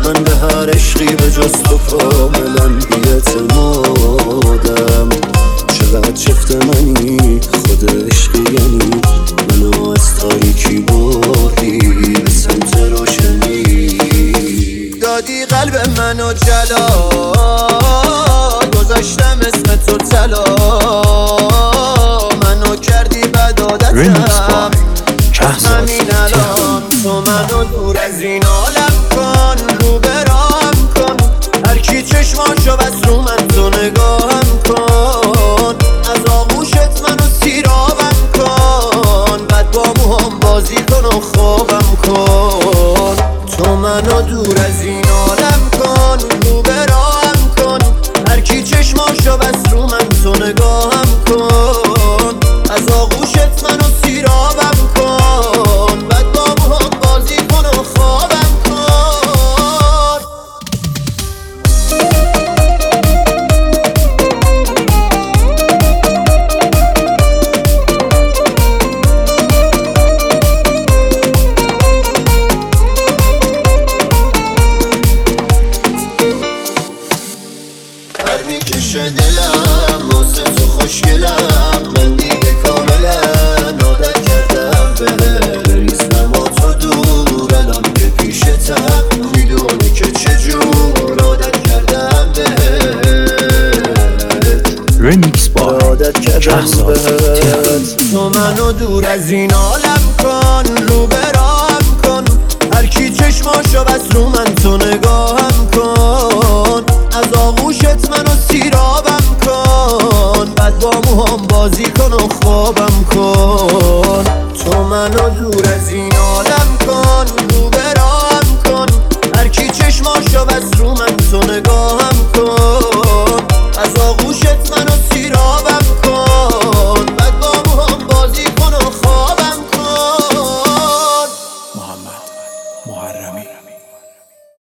من به هر عشقی به جز تو کاملا بی‌اعتمادم. چقدر چفت منی خود عشقی، یعنی منو از تاریکی بردی به سمت روشنی. دادی قلب منو جلا، گذاشتم اسم تو طلا. منو کردی بد عادتم، همین الان تو منو دور از این عالم کن، رو برام کن. هر کی چشماشو بس رو من تو نگاهم کن. از آغوشت منو سیرابم کن، بعد با موهام بازی کن و خوابم کن. تو منو دور از این عالم کن، رو برام کن. هر کی چشماشو بس رو من تو نگاهم کن. از آغوشت منو سیرابم کن، بعد با موهام بازی کن و خوابم کن. هر میکشه دلم واسه تو خوشگلم. من دیگه کاملا عادت کردم بهت، نیستم و تو دور الان که پیشتم. میدونی که چجور عادت کردم بهت، رمیکس با عادت کردم بهت. تو منو دور از این عالم کن، رو برام کن. هر کی چشماشو بس رو من تو نگاهم کن. از آغوشت منو سیرابم کن، بعد با موهام بازی کن و خوابم کن. تو منو دور از این عالم کن،